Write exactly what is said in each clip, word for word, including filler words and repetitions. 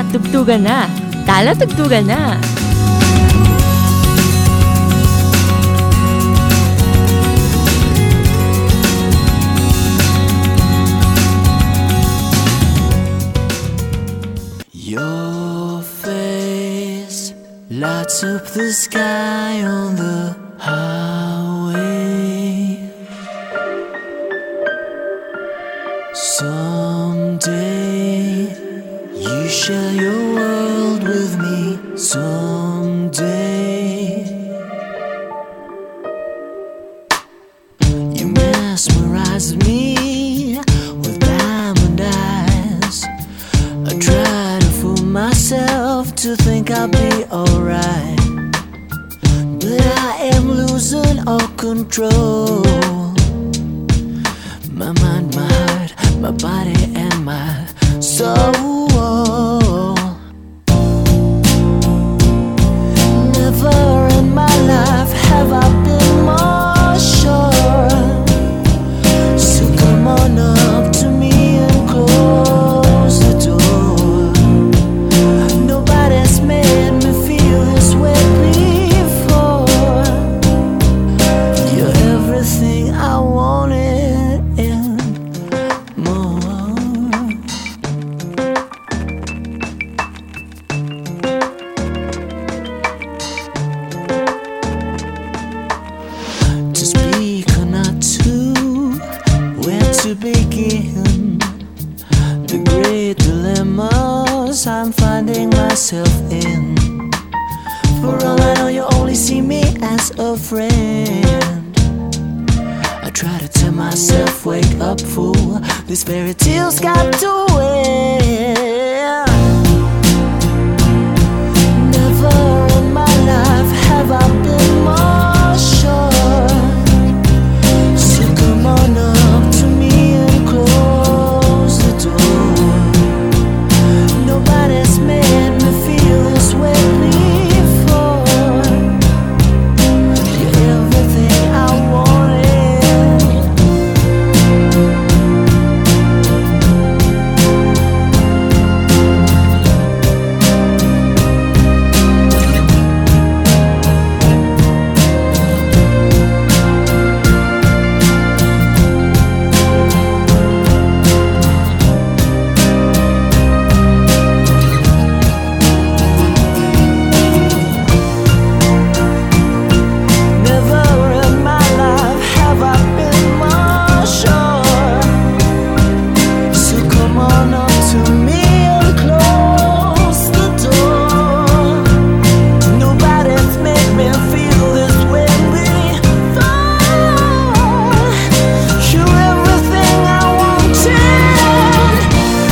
Tugtugan na. Tala, tugtugan na. Your face lights up the sky on the highway. Someday you share your world with me. Someday you mesmerize me with diamond eyes. I try to fool myself to think I'll be alright, but I am losing all control. My mind, my heart, my body and my soul. Never in my life have I been more sure. So come on up to me and close the door. Nobody's made me feel this way before. You're everything I wanted and more. To speak or not to, where to begin? The great dilemmas I'm finding myself in. For all I know, you only see me as a friend. I try to tell myself, wake up, fool. This fairy tale's got to end. Never in my life have I been more sure. So come on up to me and close the door. Nobody's made me feel this way before. You're everything I wanted. Never in my life have I been more sure. So come on up to me and close the door. Nobody's made me feel this way before. You're everything I wanted.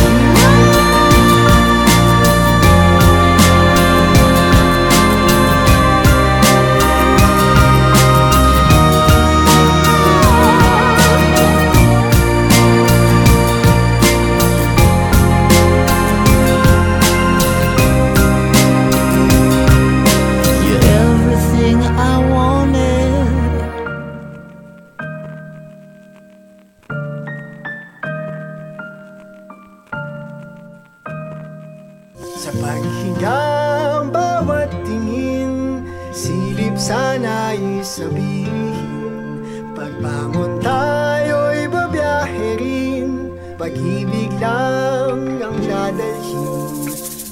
You're everything I wanted. Sa paghingang bawat tingin, silip sana'y sabihin. Pagbangon tayo'y babiyahe rin, pag-ibig lang ang dadalhin.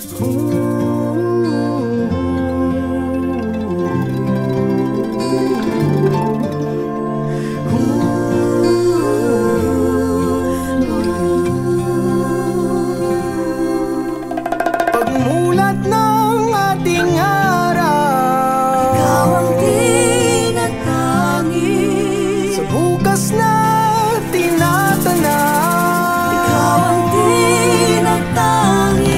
Pagmulat ng ating araw, Ikaw ang tinatangi. sa bukas na tinatanaw, Ikaw ang tinatangi.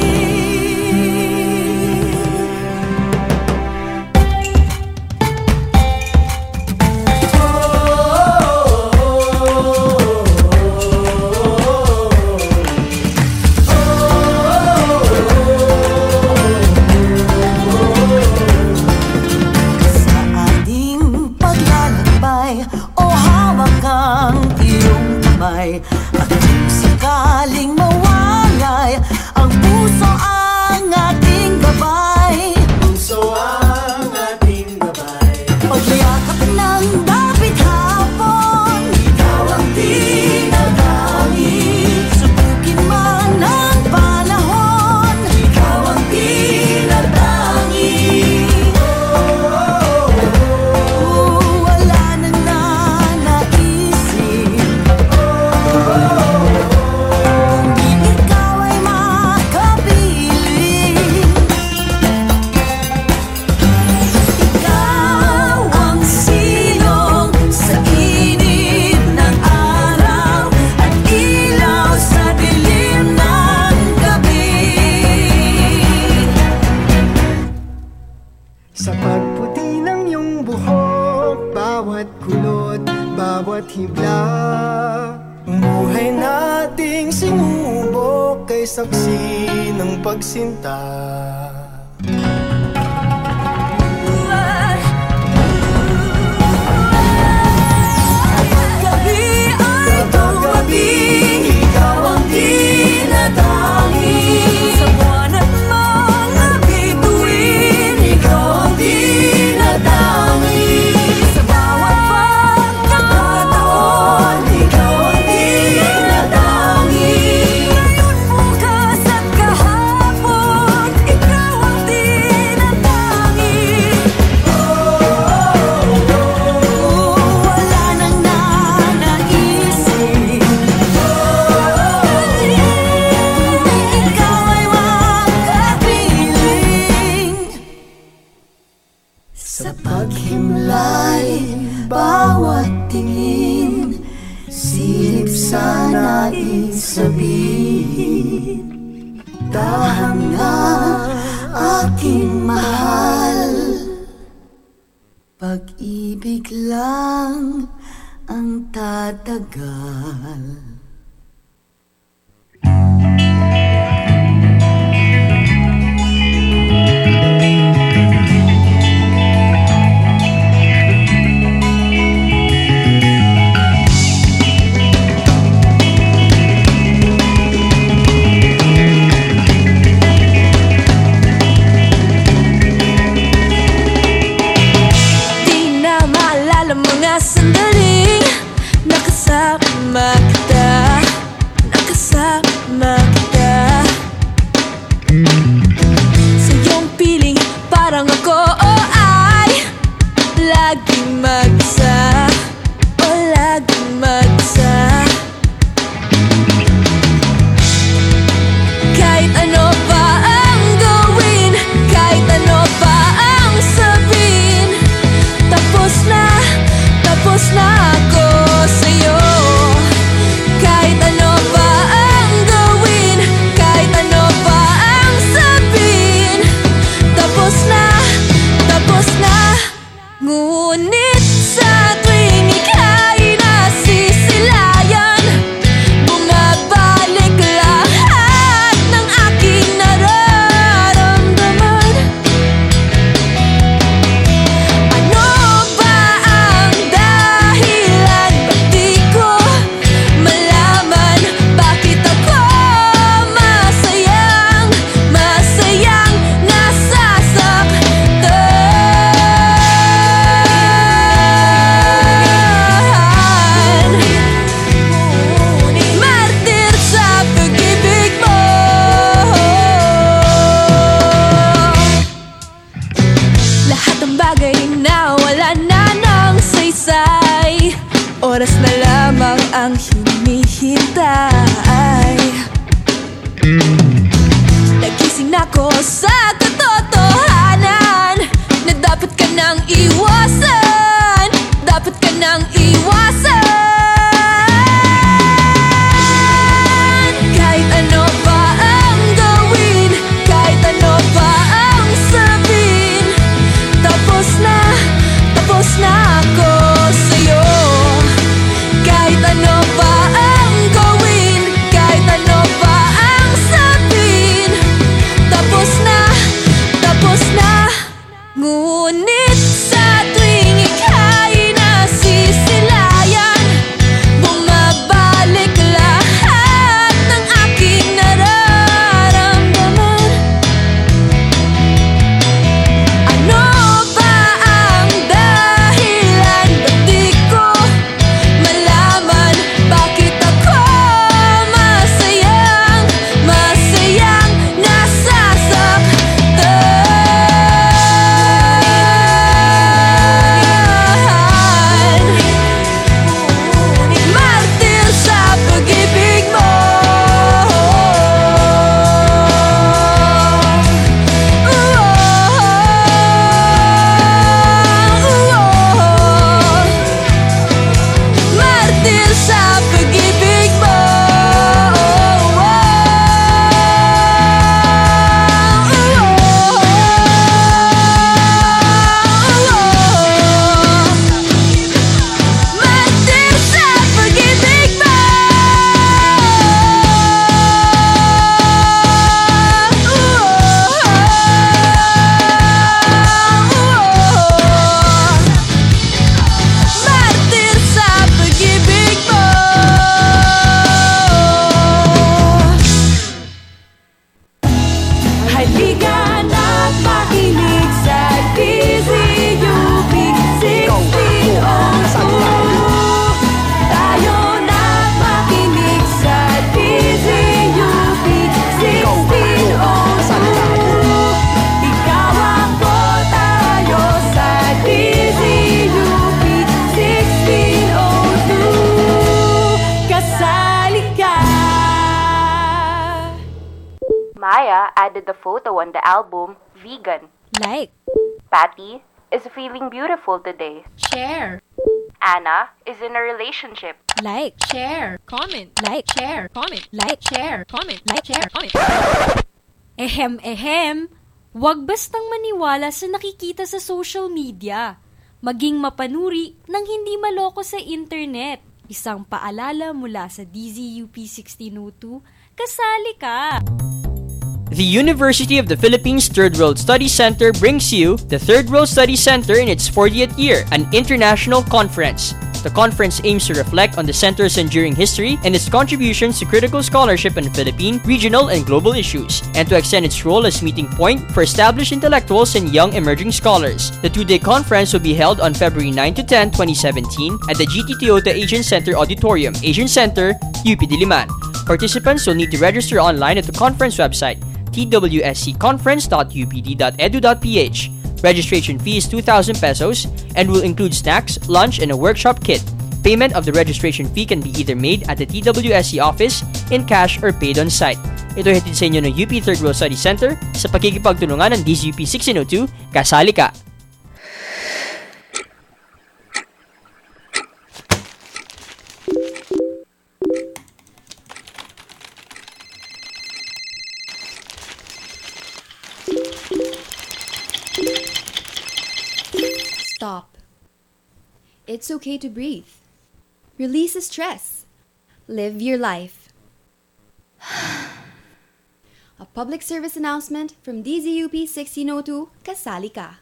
Sa ating paglalakbay, o hawak ang iyong kamay. At kung sakaling mawalay ang puso ay ang ating gabay, puso ang ating gabay. Pagyakap ng dapit hapon, ikaw ang tinatangi. Subukin man ang panahon, ikaw ang tinatangi. Wala nang nanaisip kung di ikaw ay makapiling. Ikaw ang silong sa init ng araw at ilaw sa dilim ng gabi. Sa pagputi ng iyong buhok, bawat kulot, bawat hibla, ang buhay nating sinubok kay saksi ng pagsinta. Gabi ay tuwagin, ikaw ang tinatangi. Sa buwan at mga bituin, ikaw ang tinatangi. Sa bawat pagkakataon, ikaw ang tinatangi. Ngayon, bukas at kahapon, ikaw ang tinatangi. Wala nang nanaisip kung ikaw ay makapiling. Sa paghimlay, bawat tingin, silip sa nais sabihin. Tahan nga, aking mahal, pag-ibig lang ang tatagal. Di na maalala mga sandaling nakasama kita, nakasama kita. Sa iyong piling parang ako oh, ay laging mag-isa, oh laging mag-isa. Kahit ano pa ang gawin, kahit ano pa ang sabihin, tapos na, tapos na ako sa'yo. Kahit ano pa ang gawin, kahit ano pa ang sabihin, tapos na, tapos na. Ngunit sa tuwing ika'y nasisilayan, bumabalik lahat ng aking nararamdaman. Ano ba ang dahilan? Ba't di ko malaman bakit ako masayang, masayang nasasaktan? Martir sa pag-ibig mo. Lahat ng bagay na wala na ng saysay, oras na lamang ang hinihintay. Nagising ako sa katotohanan na dapat ka nang iwasan, dapat ka nang iwasan. Kahit ano pa ang gawin, kahit ano pa ang sabihin, tapos na, tapos na ako sa'yo. Kahit ano pa ang gawin, kahit ano pa ang sabihin, tapos na, tapos na. Ngunit sa tuwing ika'y nasisilayan, Maya added the photo on the album Vegan. Like. Patty is feeling beautiful today. Share. Anna is in a relationship. Like. Share. Comment. Like. Share. Comment. Like. Share. Comment. Like. Share. Comment. Ehem, ehem. Huwag bastang maniwala sa nakikita sa social media. Maging mapanuri nang hindi maloko sa internet. Isang paalala mula sa D Z U P sixteen oh two, kasali ka! The University of the Philippines Third World Studies Center brings you the Third World Studies Center in its fortieth year, an international conference. The conference aims to reflect on the center's enduring history and its contributions to critical scholarship on Philippine, regional, and global issues, and to extend its role as meeting point for established intellectuals and young emerging scholars. The two-day conference will be held on February ninth to tenth, twenty seventeen at the G T Toyota Asian Center Auditorium, Asian Center, U P Diliman. Participants will need to register online at the conference website, t w s c conference dot u p d dot e d u dot p h. Registration fee is two thousand pesos and will include snacks, lunch, and a workshop kit. Payment of the registration fee can be either made at the T W S C office, in cash, or paid on site. Ito ay hatid sa inyo ng U P Third World Studies Center sa pakikipagtulungan ng D Z U P sixteen oh two, kasali ka! Stop. It's okay to breathe. Release the stress. Live your life. A public service announcement from D Z U P sixteen oh two, kasali ka.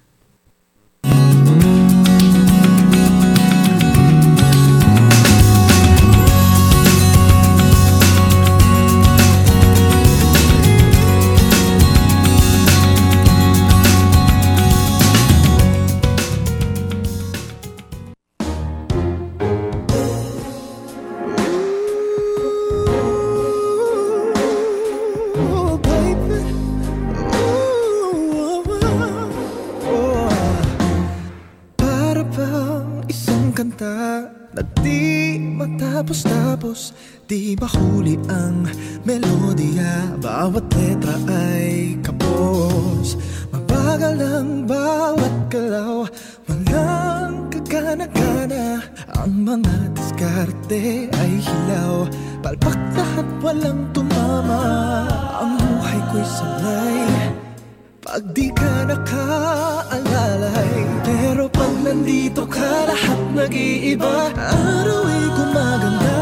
Tapos di mahuli ang melodiya, bawat letra ay kapos. Mabagal ang bawat galaw, walang kagana-gana. Ang mga diskarte ay hilaw, palpak lahat walang tumama. Ang buhay ko'y sanay pag di ka nakaalalay. Pero pag nandito ka, lahat nag-iiba. Araw ay gumaganda.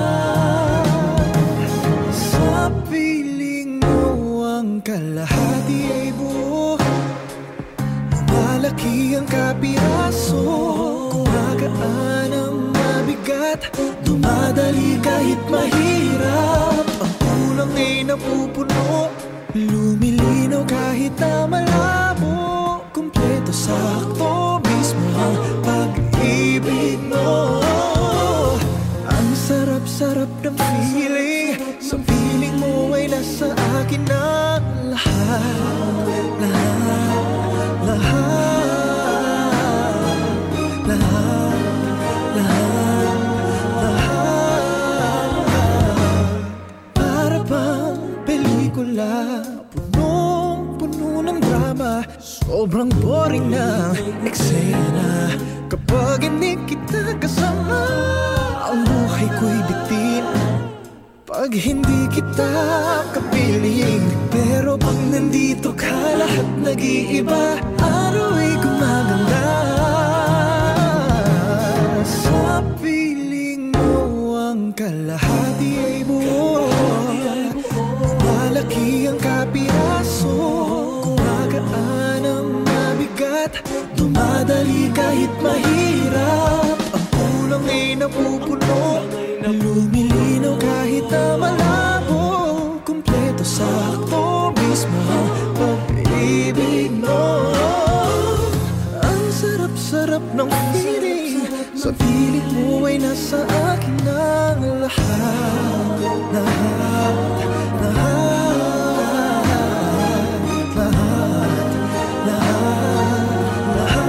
Sa piling mo ang kalahati ay buo, lumalaki ang kapiraso. Kumagaan ang mabigat, dumadali kahit mahirap. Ang kulang ay napupuno, lumilinaw kahit na malabo. Kumpleto sakto, mismo ang pag-ibig mo. Ang sarap-sarap ng feeling, sa feeling mo ay nasa akin ang lahat. Lahat, lahat, lahat, lahat, lahat. Para bang pelikula, punong-puno ng drama, sobrang boring ng eksena. Kapag hindi kita kasama, ang buhay ko'y bitin pag hindi kita kapiling. Pero pag nandito ka, lahat nag-iiba. Araw ay gumaganda. Sa piling mo ang kalahati ay buo, malaki ang kapiraso. Kumagaan ang mabigat, dumadali kahit mahirap. Ang kulang ay napupuno, lumilinaw kahit na malabo. Kumpleto sakto, mismo ang pag-ibig mo. Ang sarap-sarap ng feeling, sa piling mo ay nasa akin ang lahat. Lahat, lahat, lahat, lahat,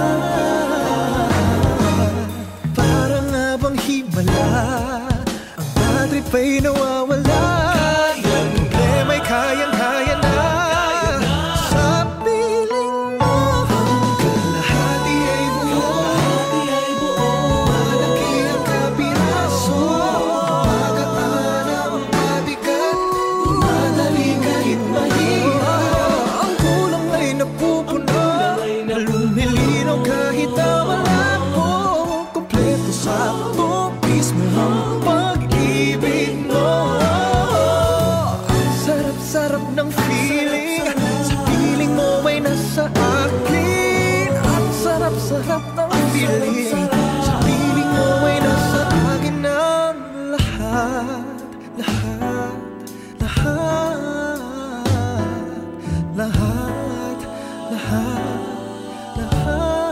lahat. Parang abang himala, ang bad trip ay nawawala. Problema'y kayang-kaya na. Dali, sa piling mo ay nasa akin ang lahat. Lahat, lahat, lahat, lahat, lahat.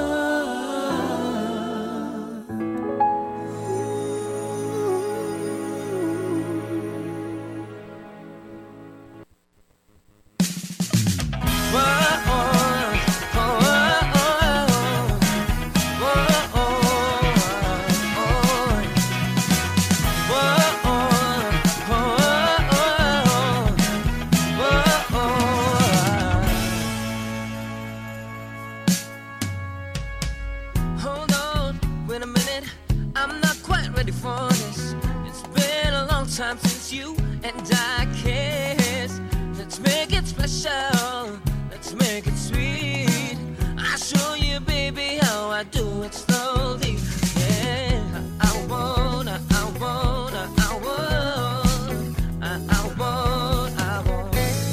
Hold on, wait a minute. I'm not quite ready for this. It's been a long time since you and I kissed. Let's make it special. Let's make it sweet. I'll show you, baby, how I do it slowly. Yeah, I wanna, I wanna, I want, I, I want, I want.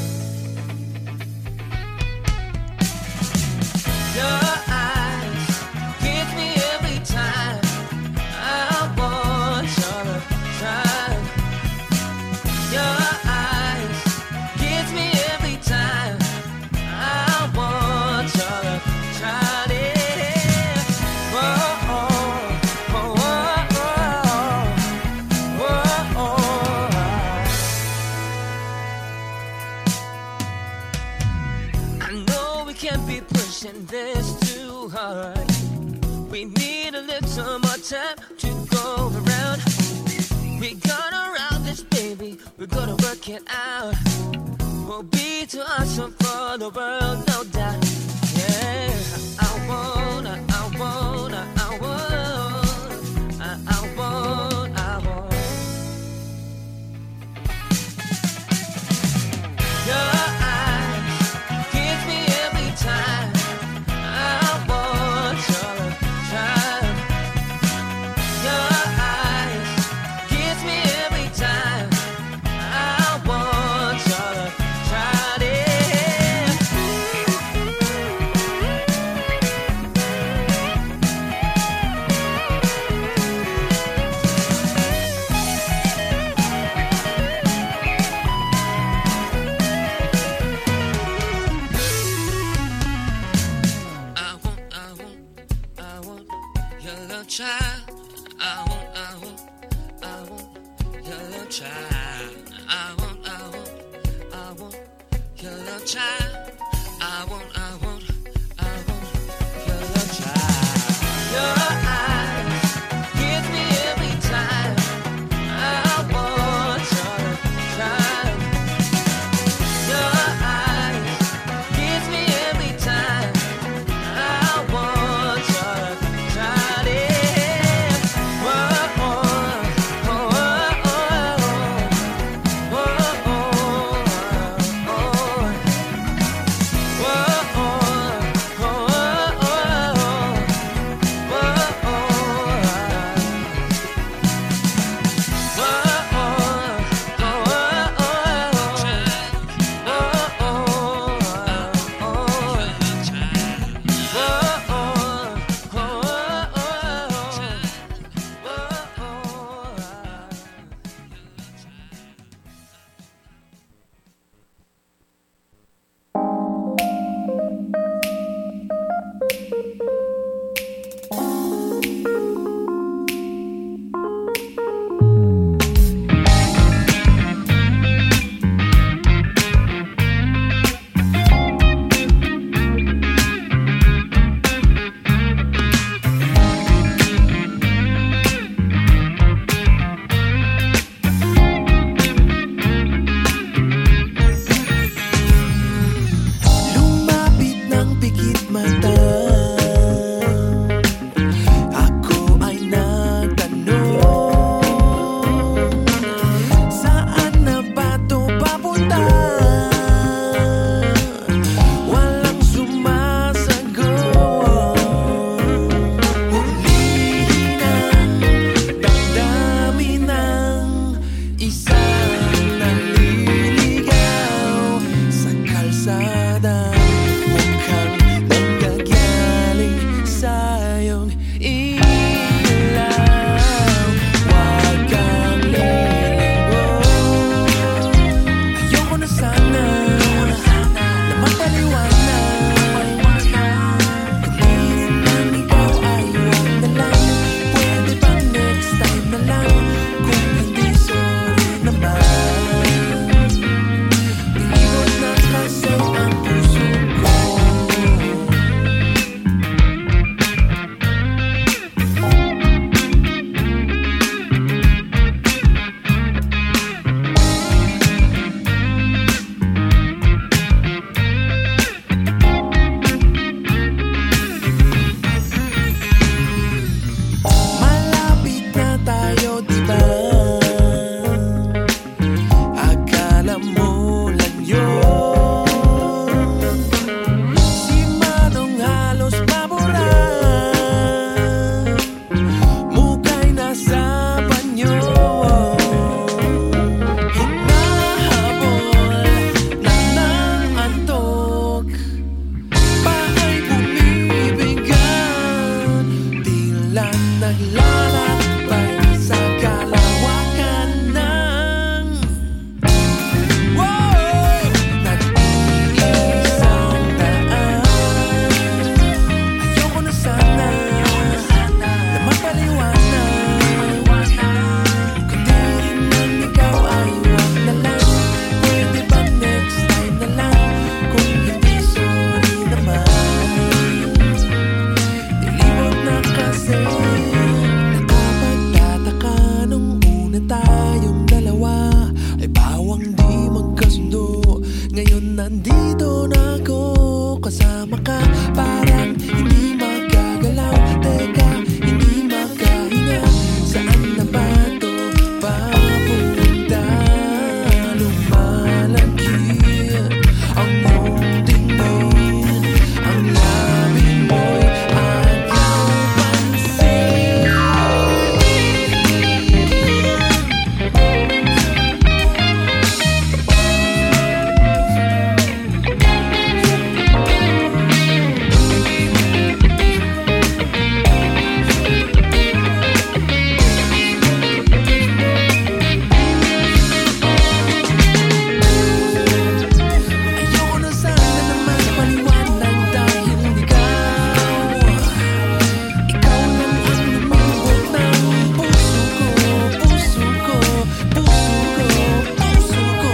Your eyes give me every time. I want your time. Your eyes give me every time. I want your time. Yeah. Whoa, oh, oh, oh, oh, oh. I know we can't be pushing this too hard. We need a little more time to go around. We gonna round this, baby. We're gonna work it out. We'll be too awesome for the world, no doubt. Yeah, I wanna, I wanna, I want, I, I want, I want. Your eyes give me every time. I want your time. Your eyes give me every time. I want your time. Yeah. I want, I want, I want your love child. I want, I want, I want your love child. I want, I want, I want your love child. I want, I want, I want your love child. Your eyes give me every time. I want your child. Your eyes give me every time. I want your child. Yeah. Whoa, oh, oh, oh, oh, oh, oh, iyong Nandito na ako, kasama ka. Parang hindi magagalaw. Teka, hindi makahinga. Saan na ba to papunta? Lumalangkit ang mong tingin. Ang labi mo'y ayaw pansin. Ayoko na sana naman paliwanag dahil ikaw Ikaw lang ang lumibot ng puso ko, puso ko, puso ko, puso ko.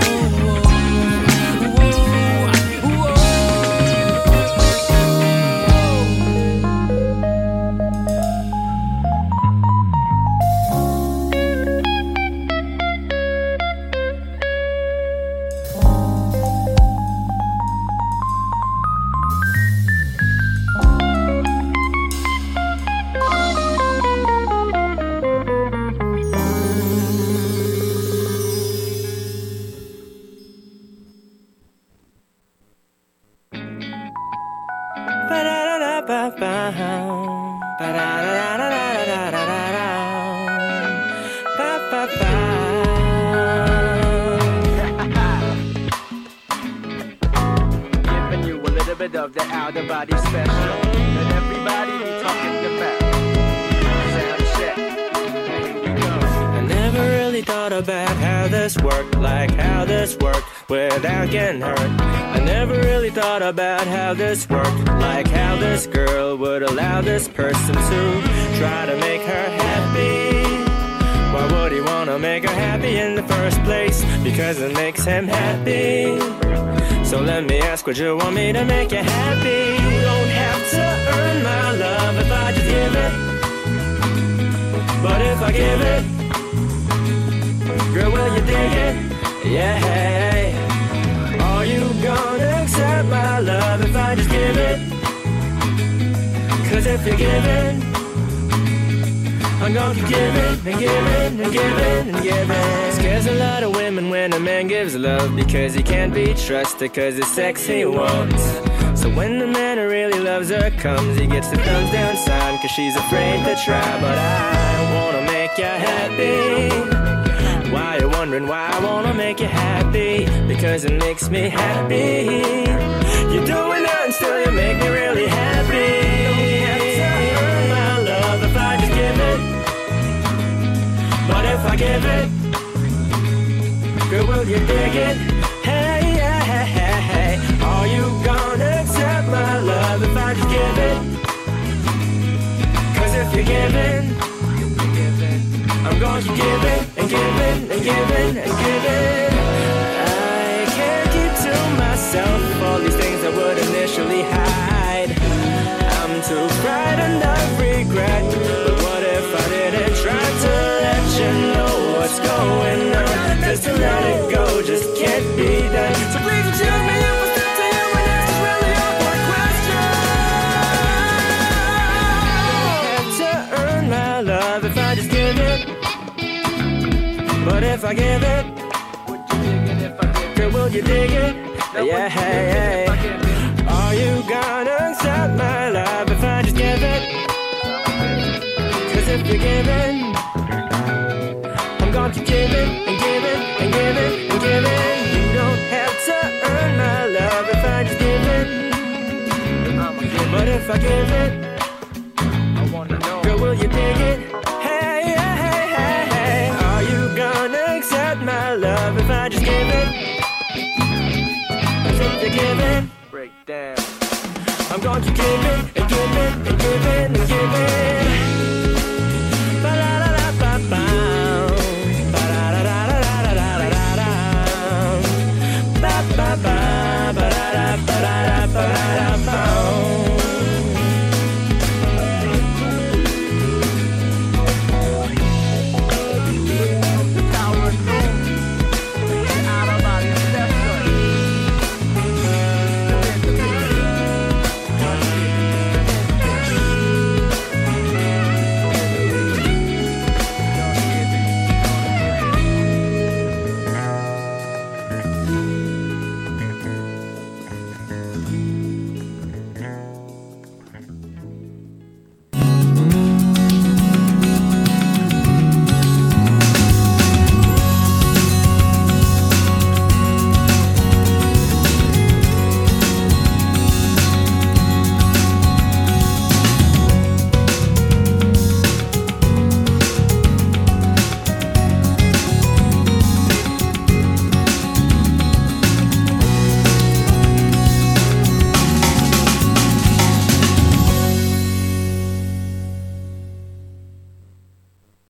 Whoa, whoa. Giving you a little bit of the out of body special that everybody be talking about. Sound check. Here we go. I never really thought about how this worked, like how this worked without getting hurt. I never really thought about how this worked, like how this girl would allow this person to try to make her happy. Why would he wanna make her happy in the first place? Because it makes him happy. So let me ask, would you want me to make you happy? You don't have to earn my love if I just give it. But if I give it, girl, will you dig it? Yeah. Are you gonna accept my love if I just give it? Cause if you give it, I'm gonna keep giving and giving and giving and giving. Scares a lot of women when a man gives love, because he can't be trusted, cause it's sex he wants. So when the man who really loves her comes, he gets the thumbs down sign, cause she's afraid to try. But I wanna make you happy. Why you wondering why I wanna make you happy? Because it makes me happy. You're doing nothing, still you make me really happy. Earn my love if I just give it. But if I give it, girl, will you dig it? Hey, hey, hey, hey, hey. Are you gonna accept my love if I just give it? Cause if you're giving, I'm gonna keep giving and giving and giving and giving. I can't keep to myself all these things I would initially hide. I'm too frightened of regret. But what if I didn't try to let you know what's going on? Cause to let it go just can't be done. So please choose me if I step to you and ask this really awkward question. I have to earn my love if I just give it. But if I give it, would you dig it if I give it? Girl, will you dig it? Yeah, hey, hey. Are you gonna accept my love if I just give it? Cause if you're giving, I'm gonna keep giving and giving and giving and giving. You don't have to earn my love if I just give it. But if I give it, I wanna know, girl, will you dig it? Hey, hey, hey, hey, hey. Are you gonna accept my love if I just give it? Cause if you're giving, break down, I'm gonna keep giving and giving and giving and giving.